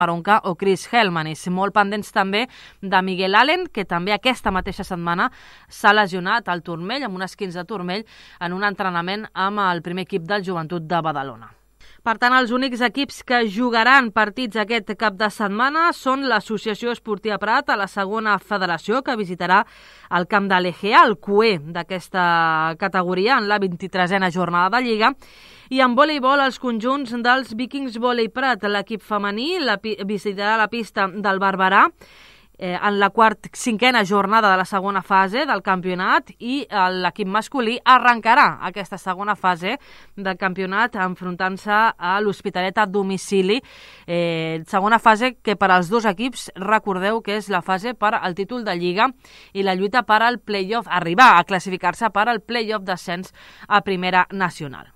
Maronca o Chris Helmanis. Molt pendents també de Miguel Allen, que també aquesta mateixa setmana s'ha lesionat al turmell, amb un esquinç de turmell, en un entrenament amb el primer equip del Joventut de Badalona. Per tant, els únics equips que jugaran partits aquest cap de setmana són l'Associació Esportiva Prat, a la segona federació, que visitarà el camp de l'EGA, el cué d'aquesta categoria, en la 23a jornada de Lliga. I en voleibol, els conjunts dels Vikings Volei Prat, l'equip femení visitarà la pista del Barberà en la cinquena jornada de la segona fase del campionat, i l'equip masculí arrencarà aquesta segona fase del campionat enfrontant-se a l'Hospitalet a domicili. Segona fase que per als dos equips, recordeu que és la fase per al títol de Lliga i la lluita per al play-off, arribar a classificar-se per al play-off d'ascens a Primera Nacional.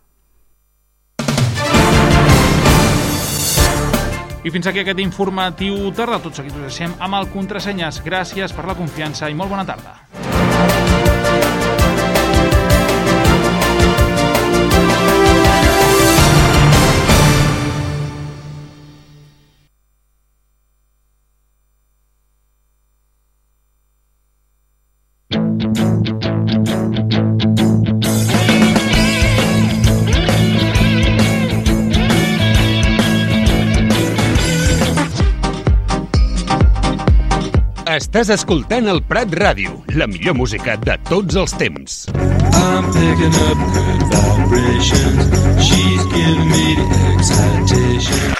I fins aquí aquest informatiu tarda. Tot seguit us deixem amb el Contrasenyes. Gràcies per la confiança i molt bona tarda. Estàs escoltant el Prat Ràdio, la millor música de tots els temps. I'm picking up good vibrations. She's giving me the excitation.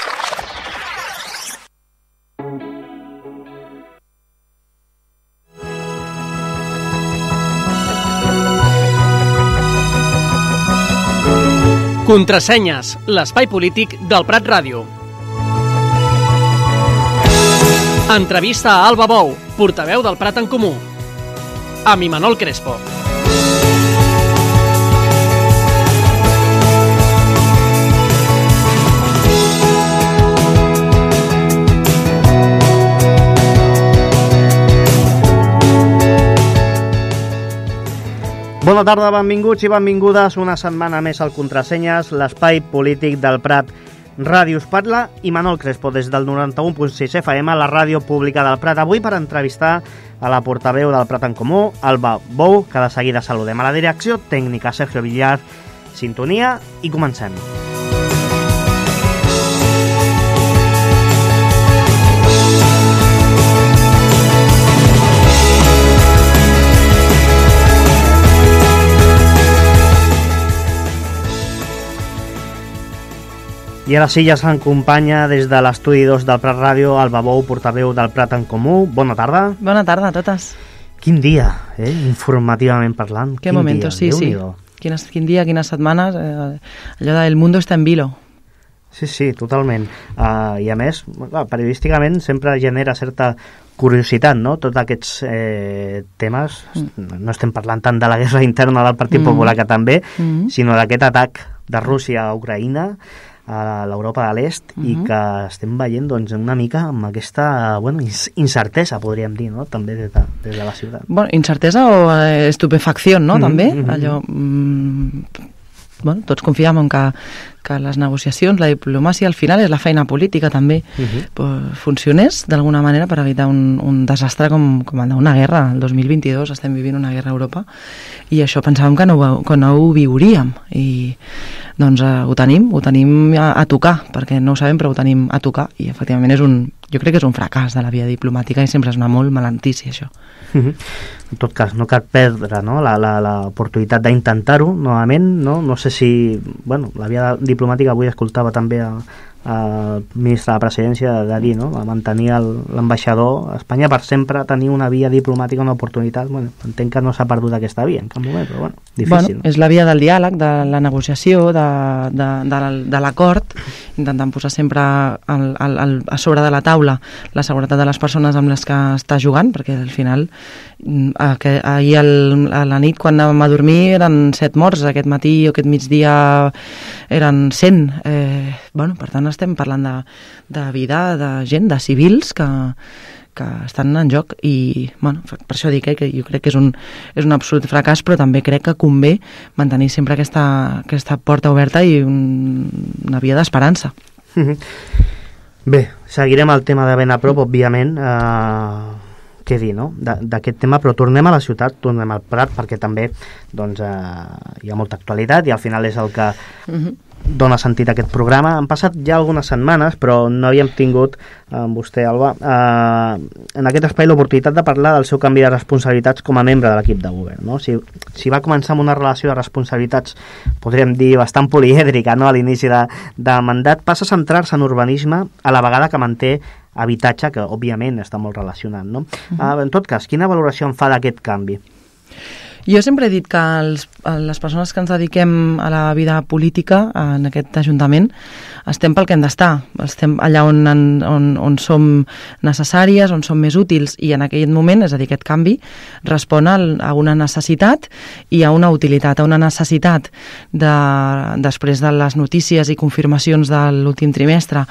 Contrasenyes, l'espai polític del Prat Ràdio. Entrevista a Alba Bou, portaveu del Prat en Comú. Amb Imanol Crespo. Bona tarda, benvinguts i benvingudes una setmana més al Contrasenyes, l'espai polític del Prat Ràdio. Us parla Imanol Crespo des del 91.6 FM, la ràdio pública del Prat. Avui per entrevistar a la portaveu del Prat en Comú, Alba Bou, que de seguida saludem. A la direcció tècnica, Sergio Villar, sintonia i comencem. I ara sí, ja s'acompanya des de l'estudi 2 del Prat Ràdio, Alba Bou, portaveu del Prat en Comú. Bona tarda. Bona tarda a totes. Quin dia, informativament parlant. Qué momento, sí, sí. Quin dia, quines setmanes, allò de el mundo está en vilo. Sí, sí, totalment. I a més, periodísticament sempre genera certa curiositat, no? Tots aquests temes, no estem parlant tant de la guerra interna del Partit Popular, que també, sinó d'aquest atac de Rússia a Ucraïna, a l'Europa de l'Est, i que estem veient doncs, una mica amb aquesta incertesa, podríem dir, no? També des de la ciutat. Bueno, incertesa o estupefacció, no? També, allò... Bueno, tots confiem en que les negociacions, la diplomàcia, al final és la feina política també, funcionés d'alguna manera per evitar un desastre com una guerra. El 2022 estem vivint una guerra a Europa i això pensàvem que no ho viuríem, i doncs ho tenim a tocar, perquè no ho sabem però ho tenim a tocar, i efectivament jo crec que és un fracàs de la via diplomàtica i sempre és una molt mala notícia això. En tot cas, no cal perdre, no? l'oportunitat d'intentar-ho novament, no? No sé si... Bueno, la via diplomàtica, avui escoltava també el ministre de la Presidència de dir, no? A mantenir l'ambaixador a Espanya per sempre, tenir una via diplomàtica, una oportunitat. Bueno, entenc que no s'ha perdut aquesta via en cap moment, però bueno, difícil. És la via del diàleg, de la negociació, de l'acord, intentant posar sempre a sobre de la taula la seguretat de les persones amb les que està jugant, perquè al final ahir a la nit quan anàvem a dormir eren 7 morts, aquest matí o aquest migdia eren 100. Per tant estem parlant de vida, de gent, de civils que estan en joc, i per això dic que jo crec que és un absolut fracàs, però també crec que convé mantenir sempre aquesta porta oberta i una via d'esperança. Bé, seguirem el tema de ben a prop, òbviament, què dir, no?, d'aquest tema, però tornem a la ciutat, tornem al Prat, perquè també doncs, hi ha molta actualitat i al final és el que dona sentit a aquest programa. Han passat ja algunes setmanes, però no havíem tingut amb vostè, Alba, en aquest espai l'oportunitat de parlar del seu canvi de responsabilitats com a membre de l'equip de govern, no? Si va començar amb una relació de responsabilitats, podríem dir, bastant polièdrica, no?, a l'inici de mandat, passa a centrar-se en urbanisme a la vegada que manté habitatge, que òbviament està molt relacionat, no? En tot cas, quina valoració en fa d'aquest canvi? Jo sempre he dit que les persones que ens dediquem a la vida política en aquest Ajuntament estem pel que hem d'estar, estem allà on som necessàries, on som més útils, i en aquell moment, és a dir, aquest canvi respon a una necessitat i a una utilitat, a una necessitat després de les notícies i confirmacions de l'últim trimestre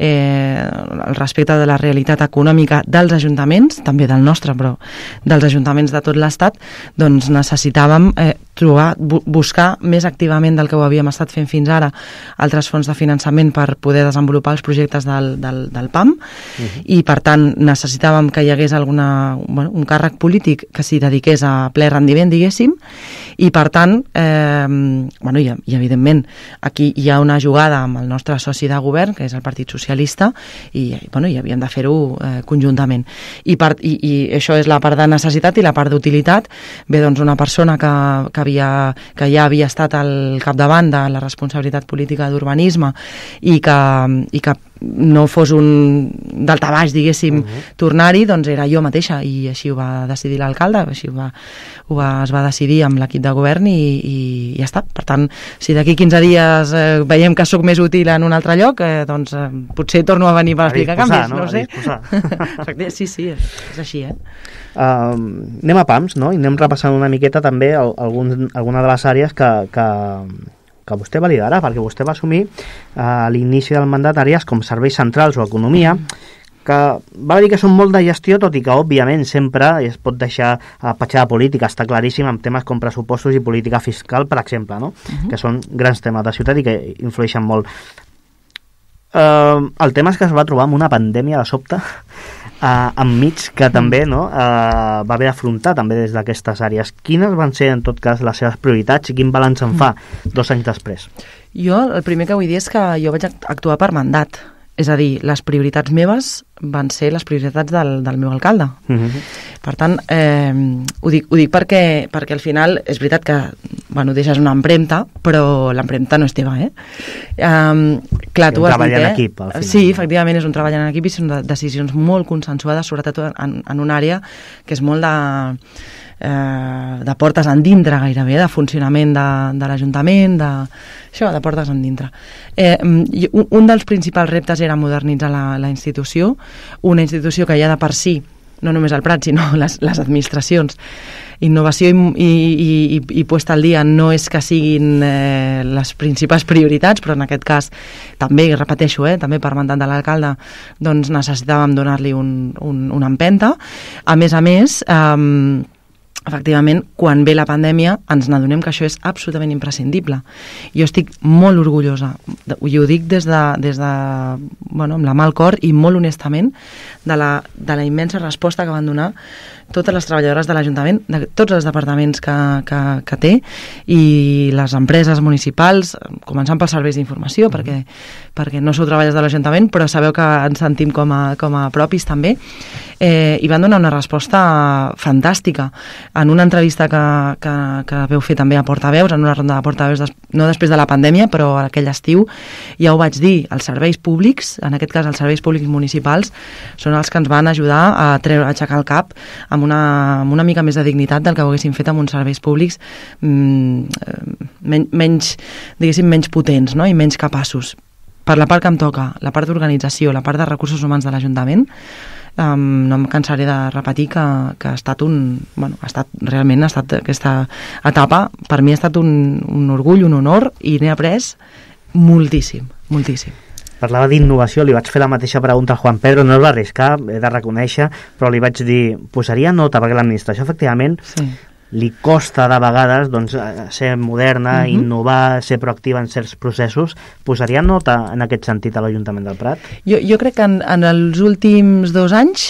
respecte de la realitat econòmica dels ajuntaments, també del nostre, però dels ajuntaments de tot l'Estat, doncs necessitàvem buscar més activament del que ho havíem estat fent fins ara altres fonts de finançament per poder desenvolupar els projectes del PAM, i per tant necessitàvem que hi hagués un càrrec polític que s'hi dediqués a ple rendiment, diguéssim, i per tant i evidentment aquí hi ha una jugada amb el nostre soci de govern, que és el Partit Socialista, i havíem de fer-ho conjuntament, i això és la part de necessitat. I la part d'utilitat, bé, doncs una persona que ja havia estat al capdavant de la responsabilitat política d'urbanisme i que no fos un daltabaix, diguéssim, tornar-hi, doncs era jo mateixa, i així ho va decidir l'alcalde, així es va decidir amb l'equip de govern, i ja està. Per tant, si d'aquí 15 dies veiem que sóc més útil en un altre lloc, doncs potser torno a venir per explicar canvis, no ho sé. Sí, és així, Anem a PAMS, no? I anem repassant una miqueta també alguna de les àrees que vostè va liderar, perquè vostè va assumir a l'inici del mandat àrees com serveis centrals o economia, que val a dir que són molt de gestió, tot i que òbviament sempre es pot deixar a petjada política, està claríssim, amb temes com pressupostos i política fiscal, per exemple, no? Que són grans temes de ciutat i que influeixen molt. El tema és que es va trobar amb una pandèmia de sobte enmig, que també va haver d'afrontar també des d'aquestes àrees. Quines van ser en tot cas les seves prioritats i quin balanç en fa 2 anys després? Jo el primer que vull dir és que jo vaig actuar per mandat, és a dir, les prioritats meves van ser les prioritats del meu alcalde. Per tant, ho dic perquè al final és veritat que deixes una empremta, però l'empremta no és teva, Clar, tu has dit, treball en equip, al final. Sí, efectivament, és un treball en equip i són decisions molt consensuades, sobretot en una àrea que és molt de portes endintre, gairebé, de funcionament de l'Ajuntament, de portes endintre. Un dels principals reptes era modernitzar la institució, una institució que ja de per si, no només el Prat, sinó les administracions, innovació i puesta al dia no és que siguin les principals prioritats, però en aquest cas també, repeteixo, també per mandat de l'alcalde, doncs necessitàvem donar-li una empenta. A més, efectivament, quan ve la pandèmia ens n'adonem que això és absolutament imprescindible. Jo estic molt orgullosa, i ho dic amb la mà al cor i molt honestament, de la immensa resposta que van donar totes les treballadores de l'Ajuntament, de tots els departaments que té, i les empreses municipals, començant pels serveis d'informació, perquè no sou treballadors de l'Ajuntament, però sabeu que ens sentim com a propis també, i van donar una resposta fantàstica. En una entrevista que veu fer també a Portaveus, en una ronda de Portaveus, no després de la pandèmia, però aquell estiu, ja ho vaig dir, els serveis públics, en aquest cas els serveis públics municipals, són els que ens van ajudar a aixecar el cap amb una mica més de dignitat del que ho haguéssim fet amb uns serveis públics menys potents, no? I menys capaços. Per la part que em toca, la part d'organització, la part de recursos humans de l'Ajuntament, no em cansaré de repetir que ha estat realment aquesta etapa, per mi ha estat un orgull, un honor, i n'he après moltíssim. Parlava d'innovació, li vaig fer la mateixa pregunta al Juan Pedro, no es va arriscar, he de reconèixer, però li vaig dir, posaria nota, perquè l'administració efectivament li costa de vegades doncs, ser moderna, innovar, ser proactiva en certs processos. Posaria nota en aquest sentit a l'Ajuntament del Prat? Jo crec que en els últims 2 anys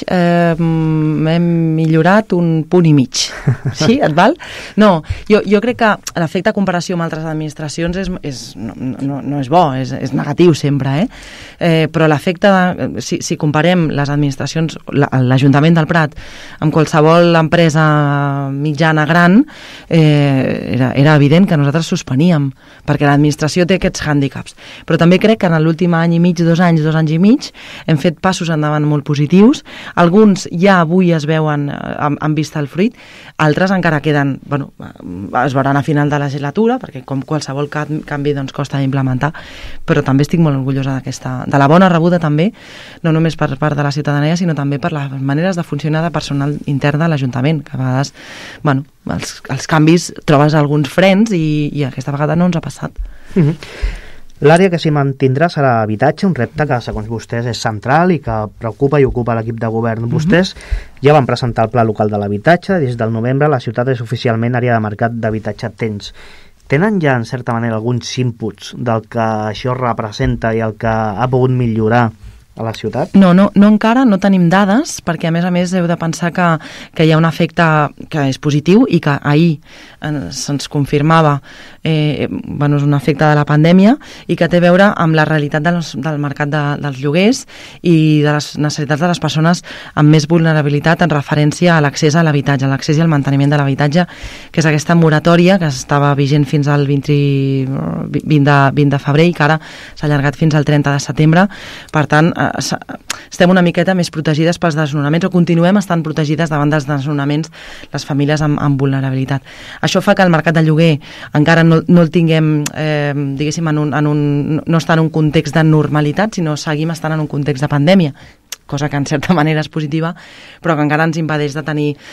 hem millorat un punt i mig. Sí, et val? No, jo crec que l'efecte de comparació amb altres administracions no és bo, és negatiu sempre, però l'efecte si comparem les administracions, l'Ajuntament del Prat amb qualsevol empresa mitjana gran, era evident que nosaltres suspeníem, perquè l'administració té aquests hàndicaps. Però també crec que en l'últim any i mig, 2 anys i mig, hem fet passos endavant molt positius. Alguns ja avui es veuen en vista el fruit, altres encara queden, es veuran a final de la legislatura, perquè com qualsevol canvi doncs, costa d'implementar, però també estic molt orgullosa de la bona rebuda també, no només per part de la ciutadania, sinó també per les maneres de funcionar de personal intern de l'Ajuntament, que a vegades, els canvis trobes alguns frens i aquesta vegada no ens ha passat. L'àrea que s'hi mantindrà serà habitatge, un repte que, segons vostès, és central i que preocupa i ocupa l'equip de govern. Vostès ja van presentar el Pla Local de l'Habitatge. Des del novembre la ciutat és oficialment àrea de mercat d'habitatge tens. Tenen ja, en certa manera, alguns inputs del que això representa i el que ha pogut millorar a la ciutat? No encara, no tenim dades, perquè a més heu de pensar que hi ha un efecte que és positiu i que ahir se'ns confirmava és un efecte de la pandèmia i que té a veure amb la realitat del mercat dels lloguers i de les necessitats de les persones amb més vulnerabilitat en referència a l'accés a l'habitatge, l'accés i el manteniment de l'habitatge, que és aquesta moratòria que estava vigent fins al 20 de febrer i que ara s'ha allargat fins al 30 de setembre. Per tant, estem una miqueta més protegides pels desnonaments, o continuem estant protegides davant dels desnonaments les famílies amb vulnerabilitat. Això fa que el mercat de lloguer encara no el tinguem, diguéssim, no està en un context de normalitat, sinó seguim estant en un context de pandèmia, cosa que en certa manera és positiva, però que encara ens impedeix de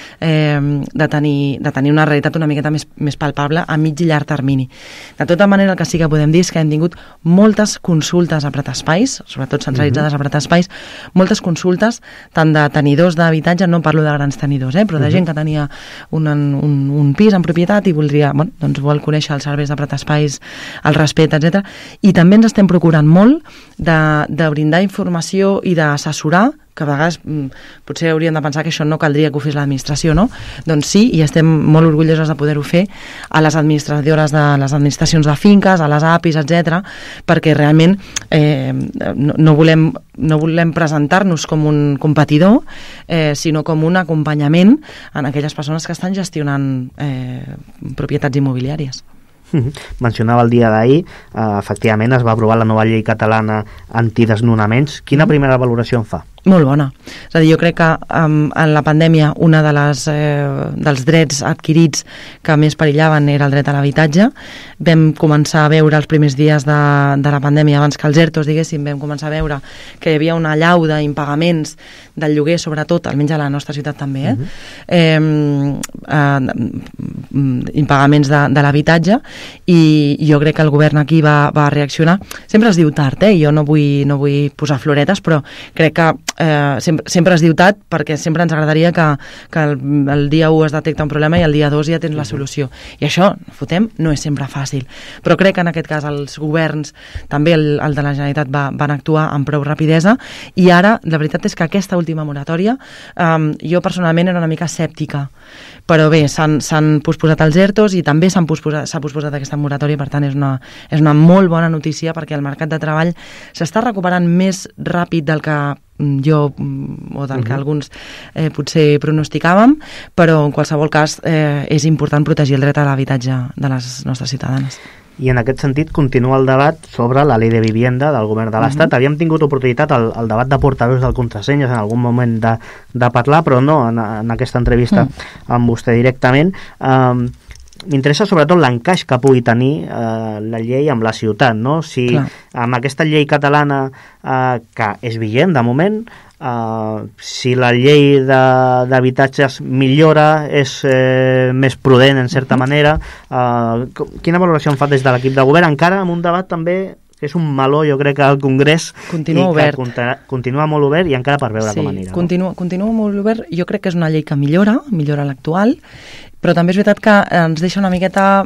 tenir una realitat una miqueta més palpable a mig i llarg termini. De tota manera, el que sí que podem dir és que hem tingut moltes consultes a Prat Espais, sobretot centralitzades a Prat Espais, moltes consultes tant de tenidors d'habitatge, no parlo de grans tenidors, però de gent que tenia un pis en propietat i voldria, vol conèixer els serveis de Prat Espais, el respecte, etc. I també ens estem procurant molt de brindar informació i d'assessorar, que a vegades potser haurien de pensar que això no caldria que ho fes l'administració, no? Doncs sí, i estem molt orgulloses de poder-ho fer a les administradores de les administracions de finques, a les APIs, etc., perquè realment no volem presentar-nos com un competidor, sinó com un acompanyament en aquelles persones que estan gestionant propietats immobiliàries. Mencionava el dia d'ahir, efectivament es va aprovar la nova llei catalana antidesnonaments. Quina primera valoració en fa? Molt bona. És a dir, jo crec que en la pandèmia una dels drets adquirits que més perillaven era el dret a l'habitatge. Vam començar a veure els primers dies de la pandèmia, abans que els ERTOs, diguéssim, vam començar a veure que hi havia una allau d'impagaments del lloguer, sobretot, almenys a la nostra ciutat també, impagaments de l'habitatge, i jo crec que el govern aquí va reaccionar. Sempre es diu tard, jo no vull posar floretes, però crec que sempre es diu tard, perquè sempre ens agradaria que el dia 1 es detecta un problema i el dia 2 ja tens la solució. I això, fotem, no és sempre fàcil. Però crec que en aquest cas els governs, també el de la Generalitat, van actuar amb prou rapidesa, i ara la veritat és que aquesta última moratòria jo personalment era una mica escèptica, però bé, s'han posposat els ERTOs i també s'ha posposat aquesta moratòria. Per tant és una molt bona notícia, perquè el mercat de treball s'està recuperant més ràpid del que que alguns potser pronosticàvem, però en qualsevol cas és important protegir el dret a l'habitatge de les nostres ciutadanes. I en aquest sentit continua el debat sobre la llei de vivienda del govern de l'Estat. Havíem tingut oportunitat al debat de portaveus del Contrasenyes en algun moment de parlar, però no en aquesta entrevista amb vostè directament. M'interessa sobretot l'encaix que pugui tenir la llei amb la ciutat, no? Si amb aquesta llei catalana que és vigent de moment, si la llei d'habitatges millora, és més prudent en certa manera, quina valoració en fa des de l'equip de govern, encara amb un debat també és un meló, jo crec que al Congrés continua obert. Continua molt obert i encara per veure com anirà. Continua molt obert. Jo crec que és una llei que millora l'actual, però també és veritat que ens deixa una miqueta...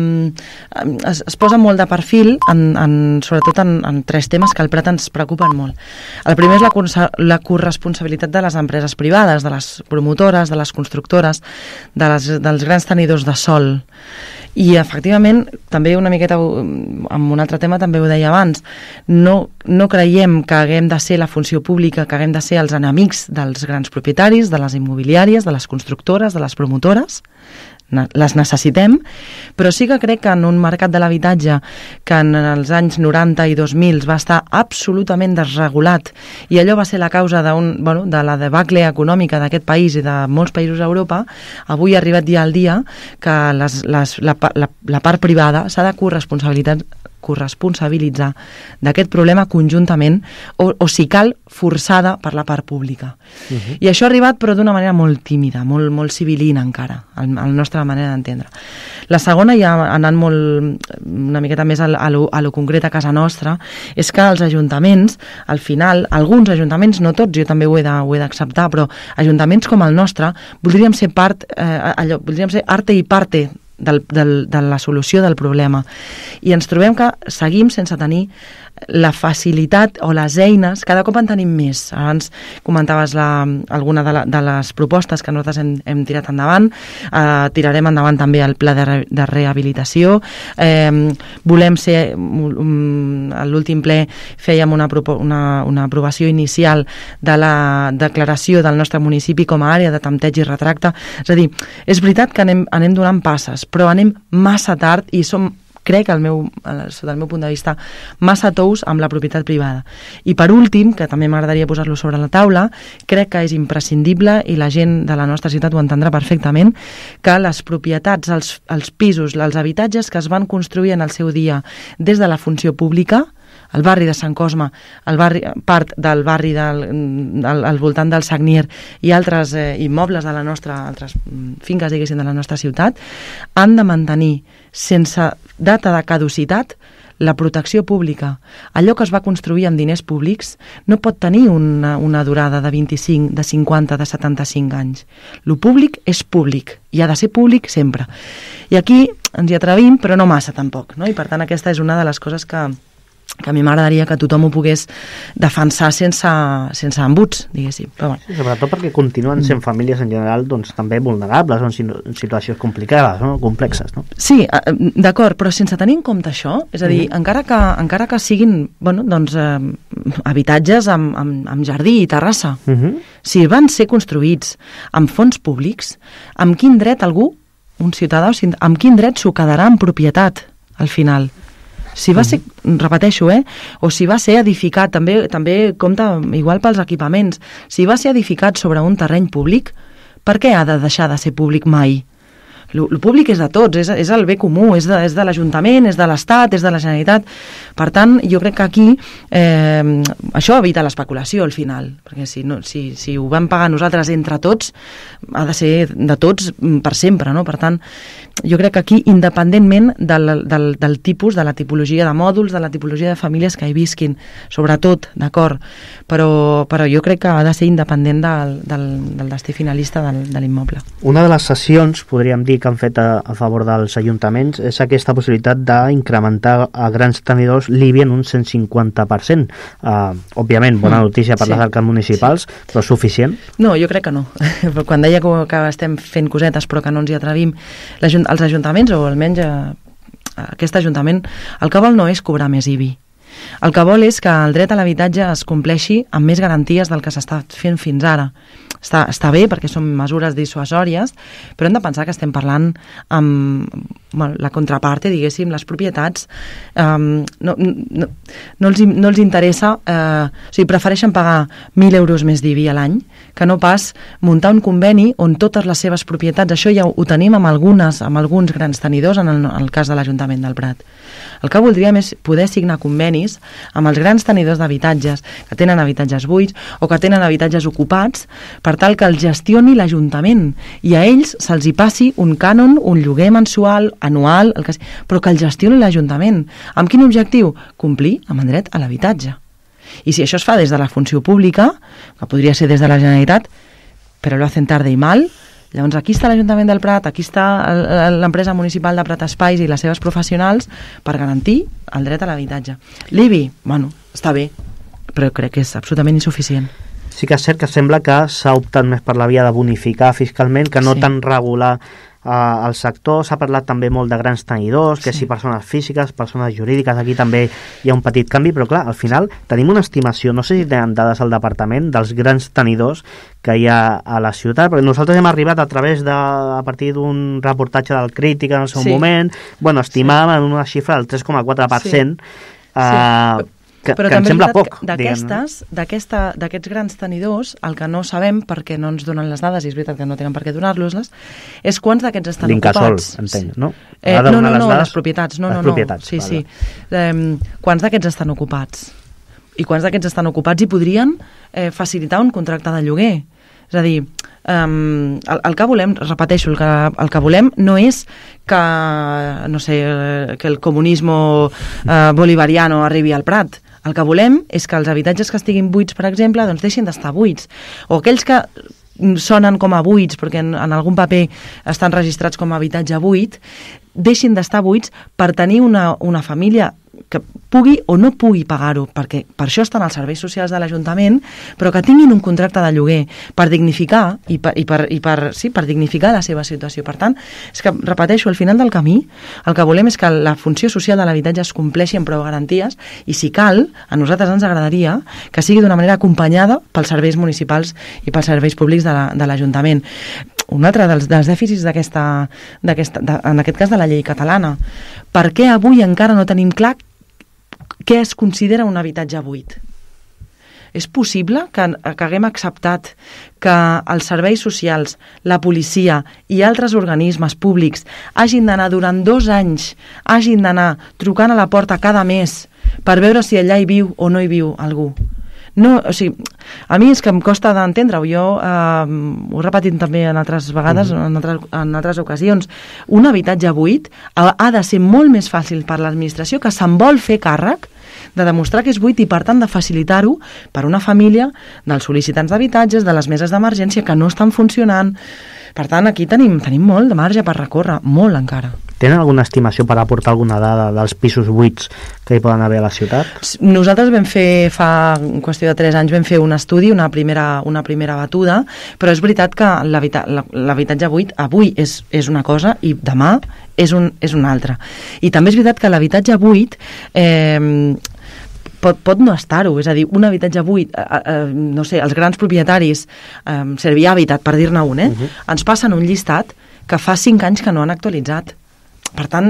es posa molt de perfil, sobretot en tres temes que al Prat ens preocupen molt. El primer és la corresponsabilitat de les empreses privades, de les promotores, de les constructores, dels grans tenidors de sòl. I, efectivament, també una miqueta, amb un altre tema també ho deia abans, no creiem que haguem de ser la funció pública, que haguem de ser els enemics dels grans propietaris, de les immobiliàries, de les constructores, de les promotores. Les necessitem, però sí que crec que en un mercat de l'habitatge que en els anys 90 i 2000 va estar absolutament desregulat, i allò va ser la causa de la debacle econòmica d'aquest país i de molts països d'Europa, avui ha arribat ja el dia que la part privada s'ha de corresponsabilitzar d'aquest problema conjuntament o si cal, forçada per la part pública. I això ha arribat però d'una manera molt tímida, molt civilina encara, al nostra manera d'entendre. La segona, ja anant una miqueta més a lo concret a casa nostra, és que els ajuntaments, al final, alguns ajuntaments, no tots, jo també ho he d'acceptar, però ajuntaments com el nostre, voldríem ser arte i parte de la solució del problema, i ens trobem que seguim sense tenir la facilitat o les eines, cada cop en tenim més. Abans comentaves alguna de les propostes que nosaltres hem tirat endavant, tirarem endavant també el pla de rehabilitació, volem ser, a l'últim ple fèiem una aprovació inicial de la declaració del nostre municipi com a àrea de tempteig i retracte. És a dir, és veritat que anem donant passes, però anem massa tard i som, crec, sota el meu punt de vista, massa tous amb la propietat privada. I per últim, que també m'agradaria posar-lo sobre la taula, crec que és imprescindible, i la gent de la nostra ciutat ho entendrà perfectament, que les propietats, els pisos, els habitatges que es van construir en el seu dia des de la funció pública, el barri de Sant Cosme, part del barri al voltant del Sagnier i altres immobles de la nostra, altres finques, diguéssim, de la nostra ciutat, han de mantenir sense data de caducitat la protecció pública. Allò que es va construir amb diners públics no pot tenir una durada de 25, de 50, de 75 anys. Lo públic és públic i ha de ser públic sempre. I aquí ens hi atrevim, però no massa tampoc, no? I per tant aquesta és una de les coses que a mi m'agradaria que tothom ho pogués defensar sense embuts, diguéssim. Però bueno. Sí, sobretot perquè continuen sent famílies en general doncs, també vulnerables, en situacions complicades, no? Complexes. No? Sí, d'acord, però sense tenir en compte això, és a dir, encara que siguin habitatges amb jardí i terrassa, si van ser construïts amb fons públics, amb quin dret algú, un ciutadà, amb quin dret s'ho quedarà en propietat al final? Si va ser, repeteixo, o si va ser edificat, també compta igual pels equipaments, si va ser edificat sobre un terreny públic, per què ha de deixar de ser públic mai? El públic és de tots, és el bé comú, és de l'Ajuntament, és de l'Estat, és de la Generalitat. Per tant, jo crec que aquí això evita l'especulació al final, perquè si ho vam pagar nosaltres entre tots, ha de ser de tots per sempre, no? Per tant, jo crec que aquí, independentment del tipus, de la tipologia de mòduls, de la tipologia de famílies que hi visquin, sobretot, d'acord, però jo crec que ha de ser independent del destí finalista de l'immoble. Una de les sessions, podríem dir, que han fet a favor dels ajuntaments és aquesta possibilitat d'incrementar a grans tenidors l'IBI en un 150%. Òbviament, bona notícia per les arques municipals, però suficient? No, jo crec que no. Quan deia que estem fent cosetes però que no ens hi atrevim, els ajuntaments, o almenys aquest ajuntament, el que vol no és cobrar més IBI. El que vol és que el dret a l'habitatge es compleixi amb més garanties del que s'està fent fins ara. Està bé perquè són mesures dissuasòries, però hem de pensar que estem parlant amb la contrapart, diguéssim, les propietats no els interessa, o sigui, prefereixen pagar 1.000 euros més d'IBI a l'any que no pas muntar un conveni on totes les seves propietats, això ja ho tenim amb alguns grans tenidors en el cas de l'Ajuntament del Prat. El que voldríem és poder signar convenis amb els grans tenidors d'habitatges que tenen habitatges buits o que tenen habitatges ocupats per tal que el gestioni l'Ajuntament i a ells se'ls hi passi un cànon, un lloguer mensual, anual, el que sigui, però que el gestioni l'Ajuntament. Amb quin objectiu? Complir amb el dret a l'habitatge. I si això es fa des de la funció pública, que podria ser des de la Generalitat, però lo hacen tarde i mal, llavors aquí està l'Ajuntament del Prat, aquí està l'empresa municipal de Prat Espais i les seves professionals per garantir el dret a l'habitatge. L'IBI, bueno, està bé, però crec que és absolutament insuficient. Sí que és cert que sembla que s'ha optat més per la via de bonificar fiscalment que no tant regular el sector. S'ha parlat també molt de grans tenidors, que si persones físiques, persones jurídiques, aquí també hi ha un petit canvi, però clar, al final tenim una estimació, no sé si tenen dades al departament, dels grans tenidors que hi ha a la ciutat, perquè nosaltres hem arribat a partir d'un reportatge del Crític en el seu moment, bueno, estimàvem en una xifra del 3,4%, que em sembla poc. D'aquests grans tenidors, el que no sabem, perquè no ens donen les dades, i és veritat que no tenen per què donar-los-les, és quants d'aquests estan ocupats. L'Incasòl, entenc, no? No, les propietats. No. Sí. Quants d'aquests estan ocupats? I quants d'aquests estan ocupats i podrien facilitar un contracte de lloguer? És a dir, el que volem, repeteixo, el que volem no és que, no sé, que el comunisme bolivariano arribi al Prat. El que volem és que els habitatges que estiguin buits, per exemple, doncs deixin d'estar buits. O aquells que sonen com a buits, perquè en algun paper estan registrats com a habitatge buit, deixin d'estar buits per tenir una família que pugui o no pugui pagar-ho, perquè per això estan els serveis socials de l'Ajuntament, però que tinguin un contracte de lloguer per dignificar per dignificar la seva situació. Per tant, és que, repeteixo, al final del camí el que volem és que la funció social de l'habitatge es compleixi amb prou garanties i, si cal, a nosaltres ens agradaria que sigui d'una manera acompanyada pels serveis municipals i pels serveis públics de l'Ajuntament. Un altre dels dèficits en aquest cas de la llei catalana. Per què avui encara no tenim clar què es considera un habitatge buit? És possible que haguem acceptat que els serveis socials, la policia i altres organismes públics hagin d'anar durant 2 anys, hagin d'anar trucant a la porta cada mes per veure si allà hi viu o no hi viu algú? No, o sigui, a mi és que em costa d'entendre-ho. Jo ho he repetit també en altres vegades, en altres ocasions. Un habitatge buit ha de ser molt més fàcil per l'administració, que se'n vol fer càrrec de demostrar que és buit i, per tant, de facilitar-ho per una família dels sol·licitants d'habitatges, de les meses d'emergència que no estan funcionant. Per tant, aquí tenim molt de marge per recórrer, molt encara. Tenen alguna estimació per aportar alguna dada dels pisos buits que hi poden haver a la ciutat? Nosaltres vam fer, fa qüestió de 3 anys, vam fer un estudi, una primera batuda, però és veritat que l'habitatge buit avui és una cosa i demà és una altra. I també és veritat que l'habitatge buit pot no estar-ho, és a dir, un habitatge buit, no sé, els grans propietaris, Servihabitat, per dir-ne un, ens passen un llistat que fa 5 anys que no han actualitzat. Per tant,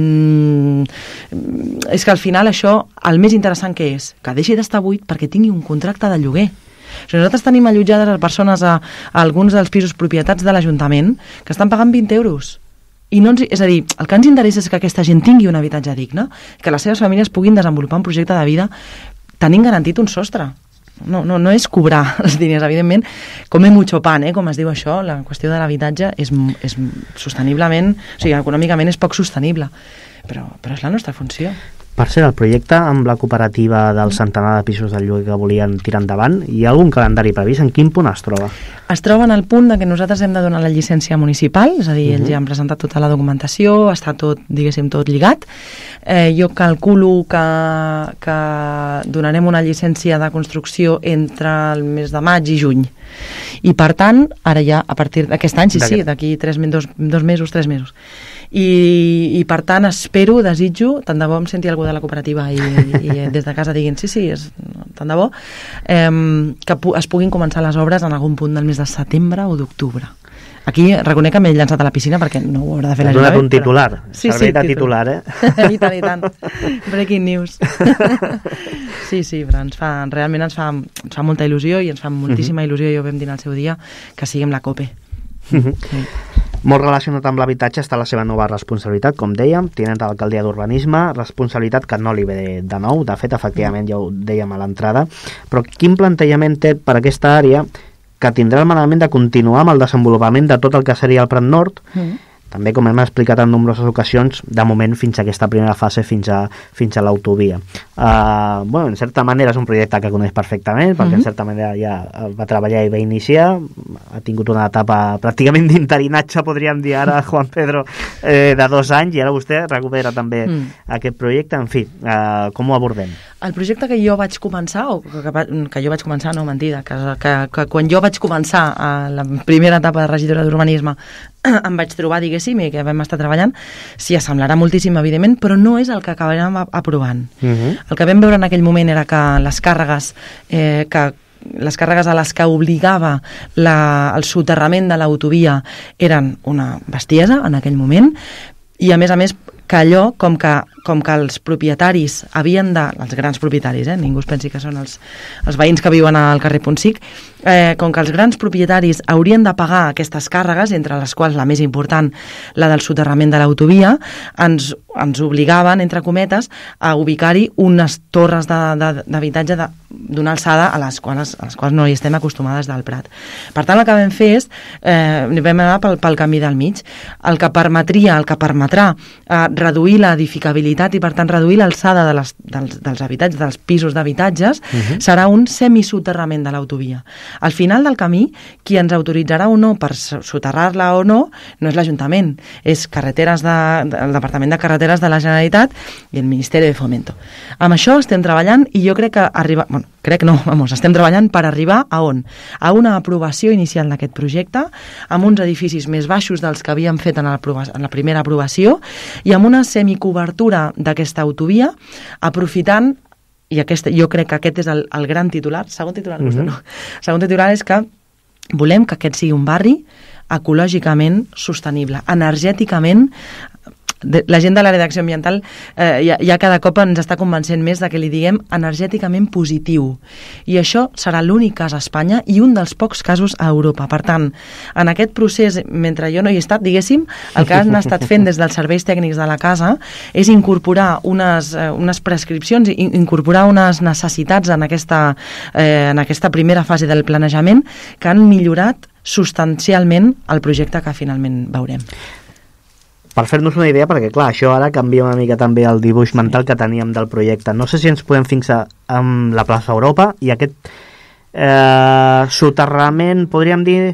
és que al final això, el més interessant que és, que deixi d'estar buit perquè tingui un contracte de lloguer. O sigui, nosaltres tenim allotjades a persones a alguns dels pisos propietats de l'Ajuntament que estan pagant 20 euros. I no és a dir, el que ens interessa és que aquesta gent tingui un habitatge digne, que les seves famílies puguin desenvolupar un projecte de vida tenint garantit un sostre. No és cobrar els diners, evidentment, come mucho pan, com es diu això, la qüestió de l'habitatge és sosteniblement, o sigui, econòmicament és poc sostenible, però és la nostra funció. Per cert, el projecte amb la cooperativa del centenar de pisos del lloguer que volien tirar endavant, hi ha algun calendari previst? En quin punt es troba? Es troba en el punt de que nosaltres hem de donar la llicència municipal, és a dir, ells ja han presentat tota la documentació, està tot, diguéssim, tot lligat. Jo calculo que donarem una llicència de construcció entre el mes de maig i juny. I per tant, ara ja, a partir d'aquest any, sí, d'aquí 2 mesos, 3 mesos. I per tant espero, desitjo, tant de bo em senti algú de la cooperativa i des de casa diguin sí, tant de bo, que es puguin començar les obres en algun punt del mes de setembre o d'octubre. Aquí reconec que m'he llançat a la piscina perquè no ho haurà de fer l'Ajuntament. Has donat un titular, servei de titular, I tant. Breaking news. Sí, però realment ens fa molta il·lusió i ens fa moltíssima il·lusió, jo vam dir al seu dia, que siguem la COPE. Molt relacionat amb l'habitatge està la seva nova responsabilitat, com dèiem, tinent d'alcaldia d'urbanisme, responsabilitat que no li ve de nou, de fet, efectivament, ja ho dèiem a l'entrada, però quin plantejament té per aquesta àrea que tindrà el manament de continuar amb el desenvolupament de tot el que seria el Prat Nord, també, com hem explicat en nombroses ocasions, de moment fins a aquesta primera fase, fins a l'autovia. En certa manera és un projecte que coneix perfectament, perquè en certa manera ja va treballar i va iniciar, ha tingut una etapa pràcticament d'interinatge, podríem dir ara, Juan Pedro, de 2 anys, i ara vostè recupera també aquest projecte. En fi, com ho abordem? El projecte que jo vaig començar, que quan jo vaig començar a la primera etapa de regidora d'urbanisme em vaig trobar, diguéssim, i que vam estar treballant, s'hi assemblarà moltíssim, evidentment, però no és el que acabarem aprovant. El que vam veure en aquell moment era que les càrregues a les que obligava el soterrament de l'autovia eren una bestiesa en aquell moment, i a més que allò, com que els propietaris havien de, els grans propietaris, ningú es pensi que són els veïns que viuen al carrer Ponsic, com que els grans propietaris haurien de pagar aquestes càrregues, entre les quals la més important, la del soterrament de l'autovia, ens obligaven, entre cometes, a ubicar-hi unes torres d'habitatge d'una alçada a les quals no hi estem acostumades del Prat. Per tant, el que vam fer és vam anar pel camí del mig, el que permetrà reduir l'edificabilitat i, per tant, reduir l'alçada dels habitatges, dels pisos d'habitatges, serà un semisoterrament de l'autovia. Al final del camí, qui ens autoritzarà o no per soterrar-la o no és l'Ajuntament, és el Departament de Carreteres de la Generalitat i el Ministeri de Fomento. Amb això estem treballant i jo crec que estem treballant per arribar a on? A una aprovació inicial d'aquest projecte, amb uns edificis més baixos dels que havíem fet en la primera aprovació i amb una semicobertura d'aquesta autovia, aprofitant, i jo crec que aquest és el gran titular, segon titular és que volem que aquest sigui un barri ecològicament sostenible, energèticament. La gent de l'àrea d'acció ambiental ja cada cop ens està convencent més de que li diguem energèticament positiu, i això serà l'únic cas a Espanya i un dels pocs casos a Europa. Per tant, en aquest procés, mentre jo no hi he estat, diguéssim, el que han estat fent des dels serveis tècnics de la casa és incorporar unes prescripcions, incorporar unes necessitats en aquesta primera fase del planejament que han millorat substancialment el projecte que finalment veurem. Per fer-nos una idea, perquè clar, això ara canvia una mica també el dibuix mental que teníem del projecte. No sé si ens podem fixar en la plaça Europa i aquest soterrament, podríem dir,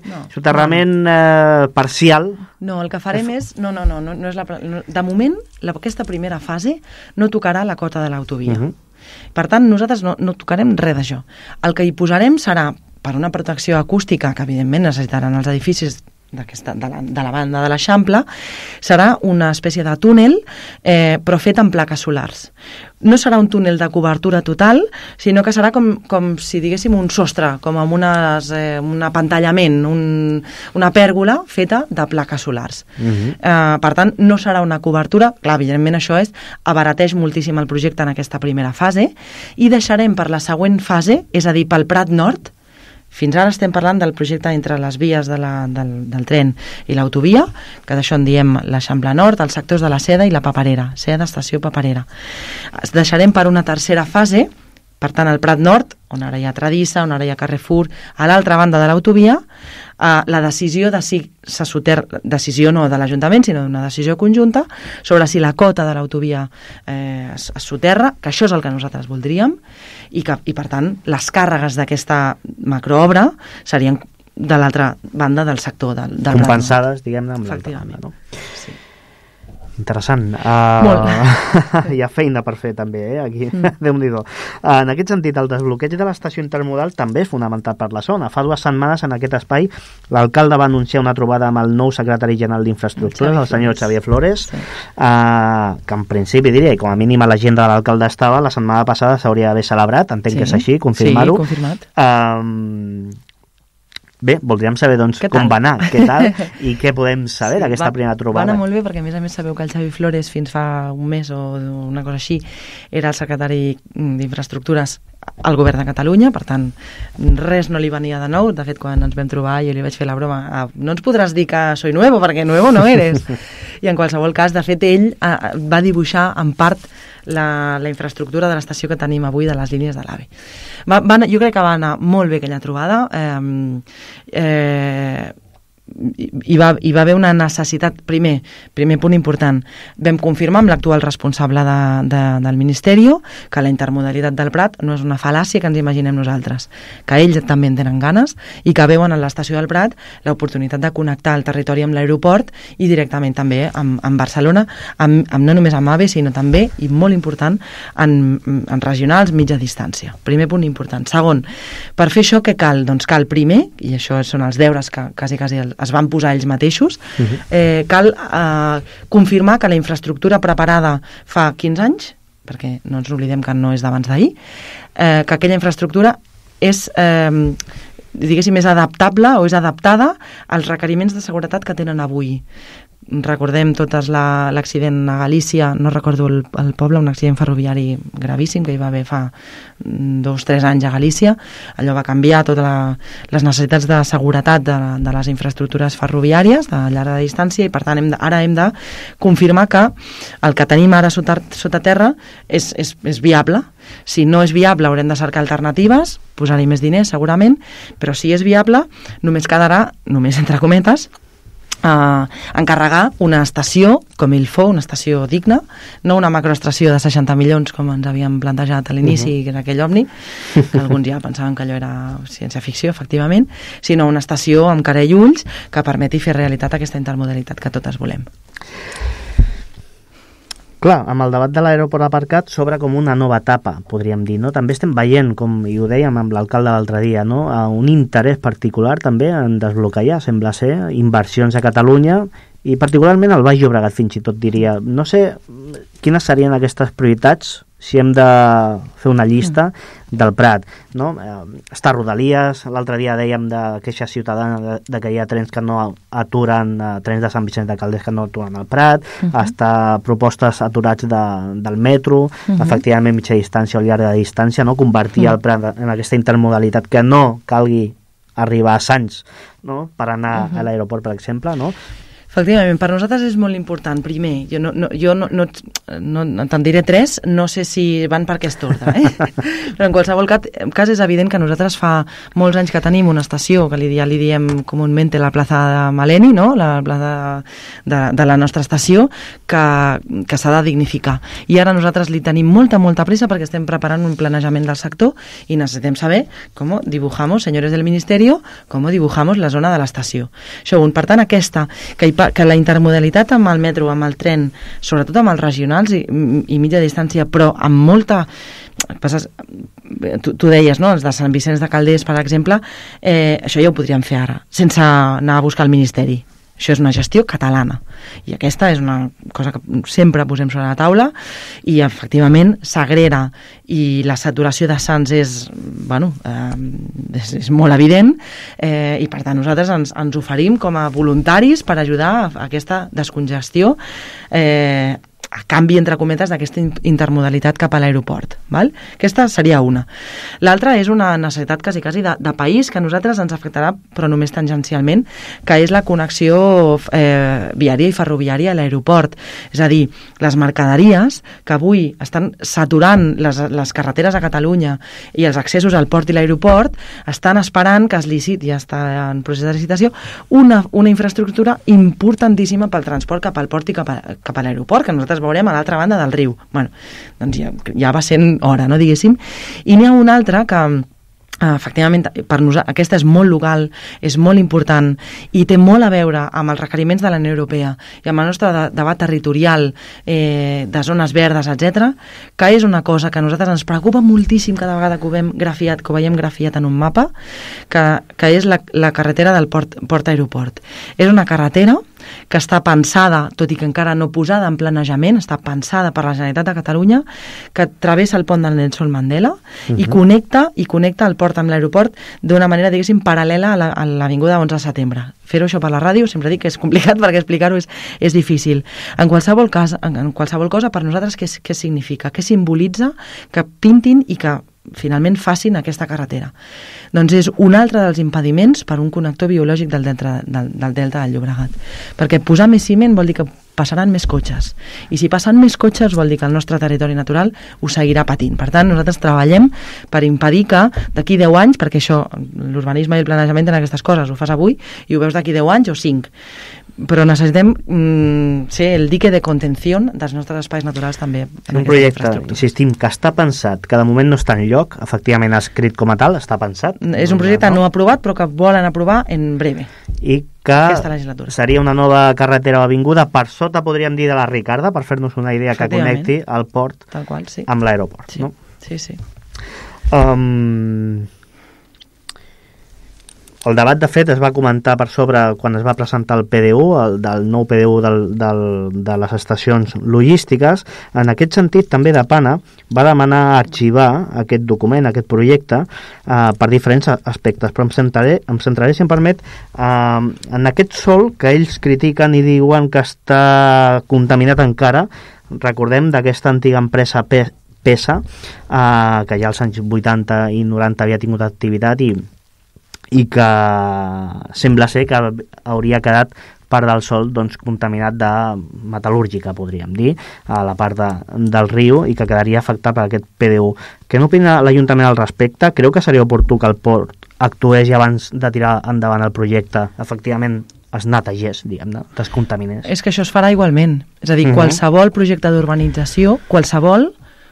parcial. No, el que farem és... No és de moment, aquesta primera fase no tocarà la cota de l'autovia. Per tant, nosaltres no tocarem res d'això. El que hi posarem serà, per una protecció acústica, que evidentment necessitaran els edificis de la banda de l'Eixample, serà una espècie de túnel, però fet amb plaques solars. No serà un túnel de cobertura total, sinó que serà com si diguéssim un sostre, com amb un apantallament, una pèrgola feta de plaques solars. Per tant, no serà una cobertura, clar, evidentment això abarateix moltíssim el projecte en aquesta primera fase, i deixarem per la següent fase, és a dir, pel Prat Nord. Fins ara estem parlant del projecte entre les vies del tren i l'autovia, que d'això en diem l'Eixample Nord, els sectors de la Seda i la Paperera, Seda, estació Paperera. Es deixarem per una tercera fase, per tant, el Prat Nord, on ara hi ha Tradissa, on ara hi ha Carrefour, a l'altra banda de l'autovia, la decisió de si decisió no de l'Ajuntament, sinó d'una decisió conjunta, sobre si la cota de l'autovia es soterra, que això és el que nosaltres voldríem, i per tant, les càrregues d'aquesta macroobra serien de l'altra banda del sector del compensades, diguem-ne, amb l'altra banda, no? Sí. Interessant. Molt. Hi ha feina per fer també, aquí. Déu-n'hi-do. En aquest sentit, el desbloqueig de l'estació intermodal també és fonamental per la zona. Fa 2 setmanes en aquest espai l'alcalde va anunciar una trobada amb el nou secretari general d'Infraestructures, el senyor Xavier Flores, que en principi diria, i com a mínim a l'agenda de l'alcalde estava, la setmana passada s'hauria d'haver celebrat, entenc que és així, confirmar-ho. Sí, confirmat. Bé, voldríem saber doncs com va anar, què tal i què podem saber d'aquesta primera trobada. Va anar molt bé, perquè a més sabeu que el Xavi Flores fins fa un mes o una cosa així era el secretari d'Infraestructures al govern de Catalunya, per tant res no li venia de nou. De fet, quan ens vam trobar jo li vaig fer la broma, no ens podràs dir que soy nuevo, perquè nuevo no eres. I en qualsevol cas, de fet, ell va dibuixar en part la infraestructura de l'estació que tenim avui de les línies de l'AVE. Jo crec que va anar molt bé aquella trobada. Hi va haver una necessitat, primer punt important, vam confirmar amb l'actual responsable del Ministeri que la intermodalitat del Prat no és una fal·làcia que ens imaginem nosaltres, que ells també en tenen ganes i que veuen a l'estació del Prat l'oportunitat de connectar el territori amb l'aeroport i directament també amb Barcelona, no només amb AVE, sinó també, i molt important, en regionals mitja distància. Primer punt important. Segon, per fer això què cal? Doncs cal primer, i això són els deures que quasi es van posar ells mateixos, cal confirmar que la infraestructura preparada fa 15 anys, perquè no ens oblidem que no és d'abans d'ahir, que aquella infraestructura és diguéssim, és adaptable o és adaptada als requeriments de seguretat que tenen avui. Recordem totes l'accident a Galícia, no recordo el poble, un accident ferroviari gravíssim que hi va haver fa 2-3 anys a Galícia. Allò va canviar totes les necessitats de seguretat de les infraestructures ferroviàries de llarga distància i per tant ara hem de confirmar que el que tenim ara sota terra és viable. Si no és viable haurem de cercar alternatives, posar-hi més diners segurament, però si és viable només quedarà, només entre cometes, encarregar una estació com il faut, una estació digna, no una macroestació de 60 milions com ens havíem plantejat a l'inici, que era aquell Omni, que alguns ja pensaven que allò era ciència-ficció, efectivament, sinó una estació amb cara i ulls que permeti fer realitat aquesta intermodalitat que totes volem. Clar, amb el debat de l'aeroport aparcat s'obre com una nova etapa, podríem dir, no? També estem veient, com i ho dèiem amb l'alcalde l'altre dia, no? Un interès particular també en desbloquejar, sembla ser, inversions a Catalunya i particularment al Baix Llobregat, fins i tot diria. No sé quines serien aquestes prioritats si hem de fer una llista del Prat, no? Està Rodalies, l'altre dia dèiem de queixa ciutadana de que hi ha trens que no aturen, trens de Sant Vicenç de Calders que no aturen al Prat, està propostes aturats del metro, efectivament mitja distància o llarga distància, no? Convertir el Prat en aquesta intermodalitat que no calgui arribar a Sants, no? Per anar a l'aeroport, per exemple, no? Efectivament, per nosaltres és molt important. Primer, jo no te'n diré 3, no sé si van per aquest ordre, però en qualsevol cas és evident que nosaltres fa molts anys que tenim una estació que ja li diem comúment la plaça de Maleni, no? La plaça de la nostra estació, que s'ha de dignificar. I ara nosaltres li tenim molta pressa perquè estem preparant un planejament del sector i necessitem saber com dibujamos, senyores del Ministerio, com dibujamos la zona de l'estació. Això, per tant, aquesta, que la intermodalitat amb el metro, amb el tren, sobretot amb els regionals i mitja distància, però amb molta... Tu deies, no?, els de Sant Vicenç de Calders, per exemple, això ja ho podríem fer ara, sense anar a buscar el Ministeri. Això és una gestió catalana i aquesta és una cosa que sempre posem sobre la taula i efectivament Sagrera i la saturació de Sants és molt evident i per tant nosaltres ens oferim com a voluntaris per ajudar a aquesta descongestió a canvi, entre cometes, d'aquesta intermodalitat cap a l'aeroport. Aquesta seria una. L'altra és una necessitat quasi de país que a nosaltres ens afectarà, però només tangencialment, que és la connexió viària i ferroviària a l'aeroport. És a dir, les mercaderies que avui estan saturant les carreteres a Catalunya i els accessos al port i l'aeroport estan esperant que es liciti, ja està en procés de licitació, una infraestructura importantíssima pel transport cap al port i cap a l'aeroport, que nosaltres veurem a l'altra banda del riu. Doncs ja va sent hora, no, diguéssim. I n'hi ha una altra que efectivament, per nosaltres, aquesta és molt local, és molt important i té molt a veure amb els requeriments de la Unió Europea i amb el nostre debat territorial de zones verdes, etc., que és una cosa que a nosaltres ens preocupa moltíssim cada vegada que ho veiem grafiat en un mapa, que és la carretera del port-aeroport. És una carretera que està pensada, tot i que encara no posada en planejament, està pensada per la Generalitat de Catalunya, que travessa el pont del Nelson Mandela i connecta el port amb l'aeroport d'una manera, diguéssim, paral·lela a l'avinguda 11 de setembre. Fer-ho això per la ràdio sempre dic que és complicat perquè explicar-ho és difícil. En qualsevol cosa, per nosaltres, què significa? Què simbolitza que pintin i que finalment facin aquesta carretera? Doncs és un altre dels impediments per un connector biològic del delta del Llobregat. Perquè posar més ciment vol dir que passaran més cotxes. I si passen més cotxes vol dir que el nostre territori natural ho seguirà patint. Per tant, nosaltres treballem per impedir que d'aquí 10 anys, perquè això, l'urbanisme i el planejament tenen aquestes coses, ho fas avui i ho veus d'aquí 10 anys o 5. Però necessitem ser el dique de contenció dels nostres espais naturals també. Un projecte, insistim, que està pensat, que de moment no està enlloc, efectivament escrit com a tal, està pensat. És un projecte no aprovat, però que volen aprovar en breve. I que seria una nova carretera o avinguda per sota, podríem dir, de la Ricarda, per fer-nos una idea, que connecti el port amb l'aeroport. Sí, no? sí. El debat, de fet, es va comentar per sobre quan es va presentar el PDU, del nou PDU de les estacions logístiques. En aquest sentit, també Depana va demanar arxivar aquest document, aquest projecte, per diferents aspectes, però em centraré, si em permet, en aquest sòl que ells critiquen i diuen que està contaminat encara. Recordem d'aquesta antiga empresa PESA, que ja als anys 80 i 90 havia tingut activitat i que sembla ser que hauria quedat part del sòl contaminat de metal·lúrgica, podríem dir, a la part del riu, i que quedaria afectat per aquest PDU. Què n'opina l'Ajuntament al respecte? Creu que seria oportú que el port actués i abans de tirar endavant el projecte, efectivament, es netegés, diguem-ne, descontaminés? És que això es farà igualment. És a dir, qualsevol projecte d'urbanització, qualsevol,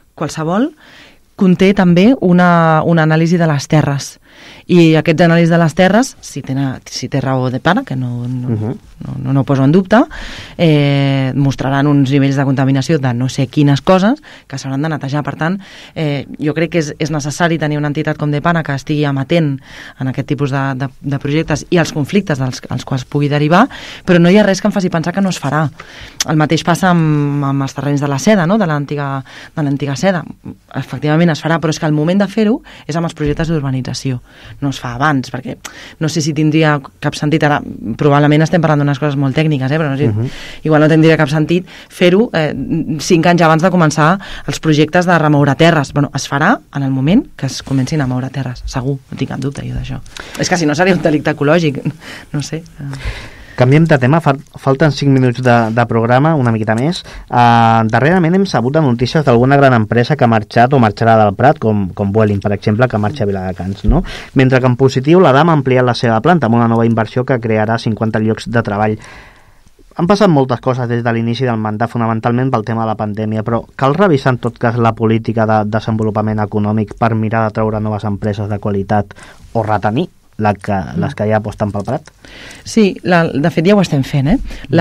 conté també una anàlisi de les terres. I aquests anàlisis de les terres, si té raó Depana, que no poso en dubte, mostraran uns nivells de contaminació de no sé quines coses que s'hauran de netejar. Per tant, jo crec que és necessari tenir una entitat com Depana que estigui amatent en aquest tipus de projectes i els conflictes als quals pugui derivar, però no hi ha res que em faci pensar que no es farà. El mateix passa amb els terrenys de la seda, no? de l'antiga seda. Efectivament es farà, però és que el moment de fer-ho és amb els projectes d'urbanització. No es fa abans, perquè no sé si tindria cap sentit, ara probablement estem parlant d'unes coses molt tècniques, però igual no tindria cap sentit fer-ho 5 anys abans de començar els projectes de remoure terres. Bueno, es farà en el moment que es comencin a moure terres, segur, no tinc cap dubte jo d'això. És que si no seria un delicte ecològic, no sé. Canviem de tema, falten 5 minuts de programa, una miqueta més. Darrerament hem sabut de notícies d'alguna gran empresa que ha marxat o marxarà del Prat, com Vueling, per exemple, que marxa a Viladecans, no? Mentre que en positiu la DAM ha ampliat la seva planta amb una nova inversió que crearà 50 llocs de treball. Han passat moltes coses des de l'inici del mandat, fonamentalment pel tema de la pandèmia, però cal revisar en tot cas la política de desenvolupament econòmic per mirar de treure noves empreses de qualitat o retenir les que ja aposten pel Prat? Sí, de fet ja ho estem fent.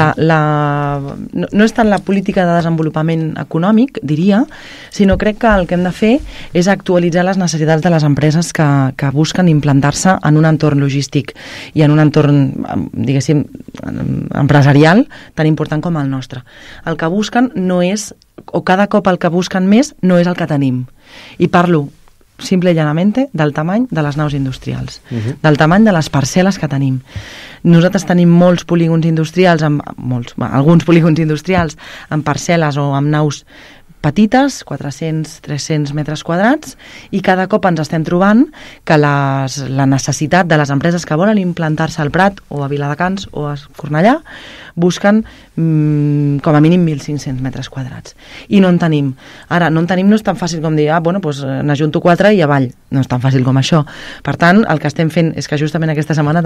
No és tant la política de desenvolupament econòmic, diria, sinó crec que el que hem de fer és actualitzar les necessitats de les empreses que busquen implantar-se en un entorn logístic i en un entorn, diguéssim, empresarial tan important com el nostre. El que busquen no és, o cada cop el que busquen més, no és el que tenim. I parlo simple i llanamente del tamany de les naus industrials, del tamany de les parcel·les que tenim. Nosaltres tenim molts polígons industrials, alguns polígons industrials amb parcel·les o amb naus petites, 400-300 metres quadrats, i cada cop ens estem trobant que la necessitat de les empreses que volen implantar-se al Prat o a Viladecans o a Cornellà busquen com a mínim 1.500 metres quadrats. I no en tenim. Ara, no en tenim no és tan fàcil com dir, n'ajunto 4 i avall. No és tan fàcil com això. Per tant, el que estem fent és que justament aquesta setmana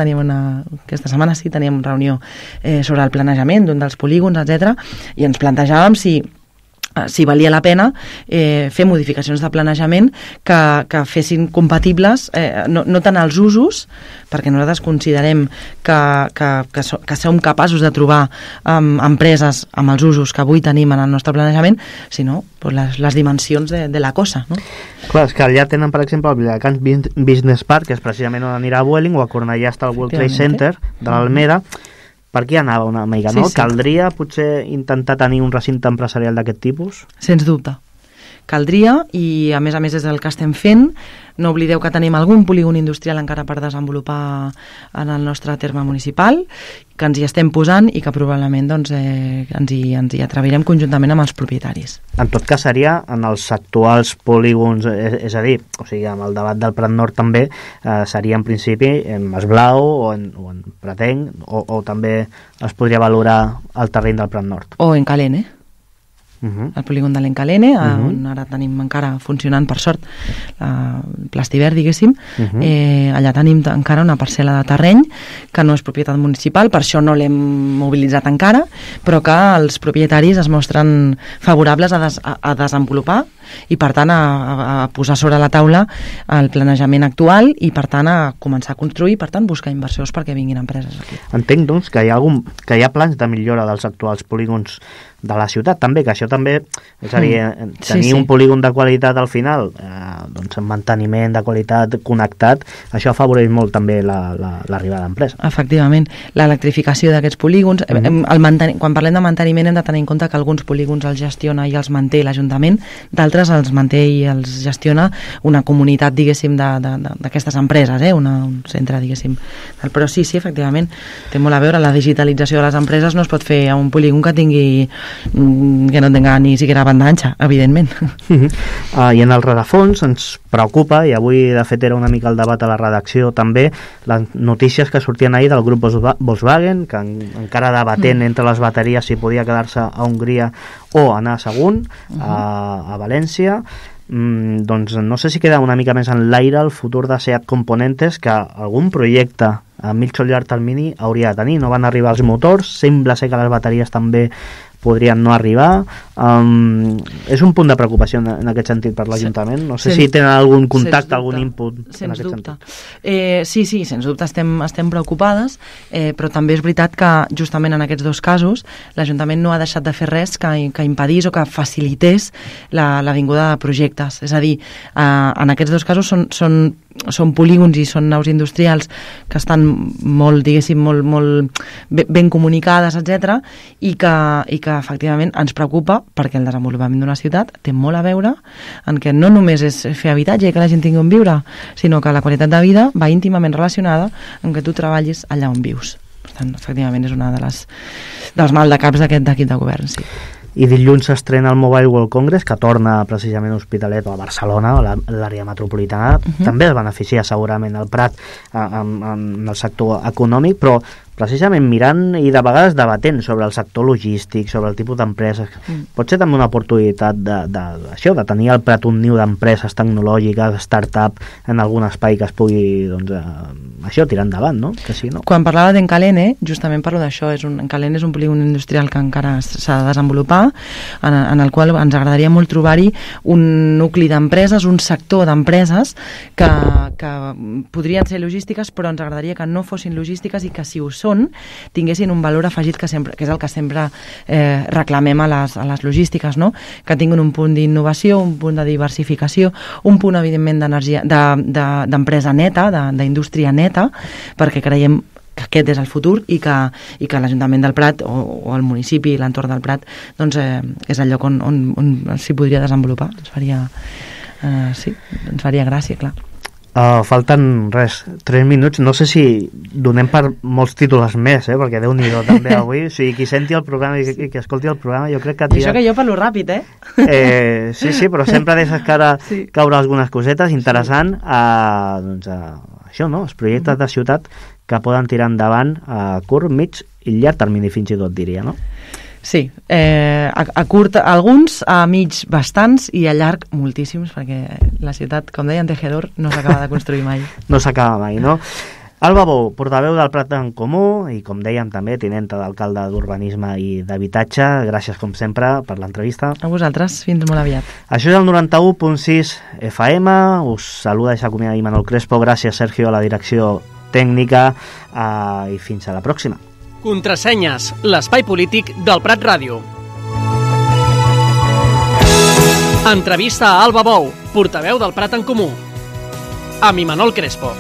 teníem reunió sobre el planejament d'un dels polígons, etc. I ens plantejàvem si valia la pena fer modificacions de planejament que fessin compatibles no tant els usos, perquè nosaltres considerem que som capaços de trobar empreses amb els usos que avui tenim en el nostre planejament, sinó les dimensions de la cosa, no? Clar, és que allà tenen, per exemple, el Viladecans Business Park, que és precisament on anirà Vueling, o a Cornellà està el World Trade Center de l'Almeda. Per què anava una mica, no? Sí. Caldria potser intentar tenir un recinte empresarial d'aquest tipus? Sens dubte. caldria, i a més és el que estem fent. No oblideu que tenim algun polígon industrial encara per desenvolupar en el nostre terme municipal, que ens hi estem posant i que probablement doncs, ens hi atrevirem conjuntament amb els propietaris. En tot cas seria en els actuals polígons, és a dir, o sigui, amb el debat del Prat Nord també seria en principi en Masblau o en Pratenc, o també es podria valorar el terreny del Prat Nord. O en Calene. El polígon de l'Encalene, on ara tenim encara funcionant, per sort, el Plastivert, diguéssim. Allà tenim encara una parcel·la de terreny que no és propietat municipal, per això no l'hem mobilitzat encara, però que els propietaris es mostren favorables a desenvolupar i, per tant, a posar sobre la taula el planejament actual i, per tant, a començar a construir i, per tant, buscar inversors perquè vinguin empreses aquí. Entenc, doncs, que hi ha plans de millora dels actuals polígons de la ciutat, també, que això també, és a dir, tenir un polígon de qualitat al final, doncs amb manteniment de qualitat connectat, això afavoreix molt també l'arribada d'empreses. Efectivament, l'electrificació d'aquests polígons, quan parlem de manteniment hem de tenir en compte que alguns polígons els gestiona i els manté l'Ajuntament, d'altres els manté i els gestiona una comunitat, diguéssim, d'aquestes empreses, un centre, diguéssim. Però sí, efectivament, té molt a veure, la digitalització de les empreses no es pot fer a un polígon que no tenga ni siquiera banda ancha, evidentment. I en el rerefons ens preocupa, i avui de fet era una mica el debat a la redacció també, les notícies que sortien ahir del grup Volkswagen, que encara debatent entre les bateries si podia quedar-se a Hongria o anar a Sagunt, a València. Doncs no sé si queda una mica més en l'aire el futur de Seat Componentes, que algun projecte a mitjà o llarg termini hauria de tenir. No van arribar els motors, sembla ser que les bateries també podrien no arribar. És un punt de preocupació en aquest sentit per l'Ajuntament. No sé si tenen algun contacte, algun input en aquest sentit. Sí, sens dubte estem preocupades, però també és veritat que justament en aquests dos casos l'Ajuntament no ha deixat de fer res que impedís o que facilités la vinguda de projectes. És a dir, en aquests dos casos són polígons i són naus industrials que estan molt, diguéssim, molt ben comunicades, etc., i que efectivament ens preocupa perquè el desenvolupament d'una ciutat té molt a veure en què no només és fer habitatge i que la gent tingui on viure, sinó que la qualitat de vida va íntimament relacionada amb que tu treballis allà on vius. Per tant, efectivament, és una dels maldecaps d'aquest equip de govern, sí. I dilluns s'estrena el Mobile World Congress, que torna precisament a Hospitalet o a Barcelona, a l'àrea metropolitana. També es beneficia segurament el Prat en el sector econòmic, però precisament mirant i de vegades debatent sobre el sector logístic, sobre el tipus d'empreses, pot ser també una oportunitat d'això, de tenir al Prat un niu d'empreses tecnològiques, start-up, en algun espai que es pugui, doncs, això, tirar endavant, no? Que sí, no? Quan parlava d'Encalene, justament parlo d'això, Encalene és un polígon industrial que encara s'ha de desenvolupar, en el qual ens agradaria molt trobar-hi un nucli d'empreses, un sector d'empreses que podrien ser logístiques, però ens agradaria que no fossin logístiques i que, si ho són, tinguessin un valor afegit que és el que sempre reclamem a les logístiques, no? Que tinguin un punt d'innovació, un punt de diversificació, un punt, evidentment, d'energia, d'empresa neta, d'indústria neta, perquè creiem que aquest és el futur i que l'Ajuntament del Prat o el municipi i l'entorn del Prat, doncs, és el lloc on s'hi podria desenvolupar. Ens faria gràcia, clar. Falten 3 minuts, no sé si donem per molts títols més, perquè Déu-n'hi-do també avui, o sigui, qui senti el programa i qui escolti el programa, jo crec que... I això que jo parlo ràpid, Sí, però sempre deixes caure algunes cosetes interessants, doncs, això, no?, els projectes de ciutat que poden tirar endavant a curt, mig i llarg termini, fins i tot diria, no? Sí, a curt alguns, a mig bastants i a llarg moltíssims, perquè la ciutat, com deia en Tejedor, no s'acaba de construir mai. No s'acaba mai, no? Alba Bou, portaveu del Prat en Comú i, com dèiem també, tinenta d'alcalde d'Urbanisme i d'Habitatge, gràcies com sempre per l'entrevista. A vosaltres, fins molt aviat. Això és el 91.6 FM, us saluda i s'acomiada Imanol Crespo, gràcies Sergio a la direcció tècnica i fins a la pròxima. Contrasenyes, l'espai polític del Prat Ràdio. Entrevista a Alba Bou, portaveu del Prat en Comú. Amb Imanol Crespo.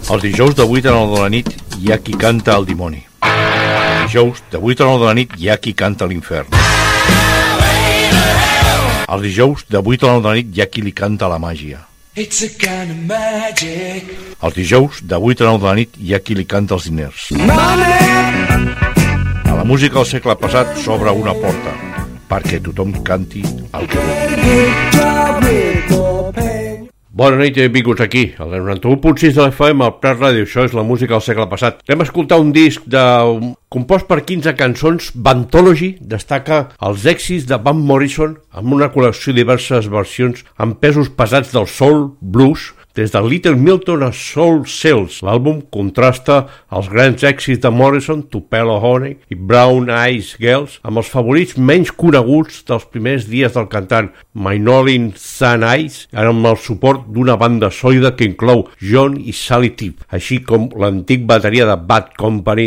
Els dijous de 8 a 9 de la nit hi ha qui canta el dimoni. Els dijous de 8 a 9 de la nit hi ha qui canta l'infern. Els dijous de 8 a 9 de la nit hi ha qui li canta la màgia. It's a kind of magic. Els dijous de 8 a 9 de la nit hi ha qui li canta els diners. A la música del segle passat s'obre una porta perquè tothom canti el que vulgui. Bona nit i benvinguts aquí, al 91.6 de l'FM, al Prat Ràdio. Això és la música del segle passat. Anem a escoltar un disc compost per 15 cançons. Vanthology destaca els èxits de Van Morrison amb una col·lecció de diverses versions amb pesos pesats del soul, blues, des de Little Milton a Soul Cells. L'àlbum contrasta els grans èxits de Morrison, Tupelo Honey i Brown Eyes Girls, amb els favorits menys coneguts dels primers dies del cantant, Maynolin Sun Eyes, amb el suport d'una banda sòlida que inclou John i Sally Tipp, així com l'antic bateria de Bad Company,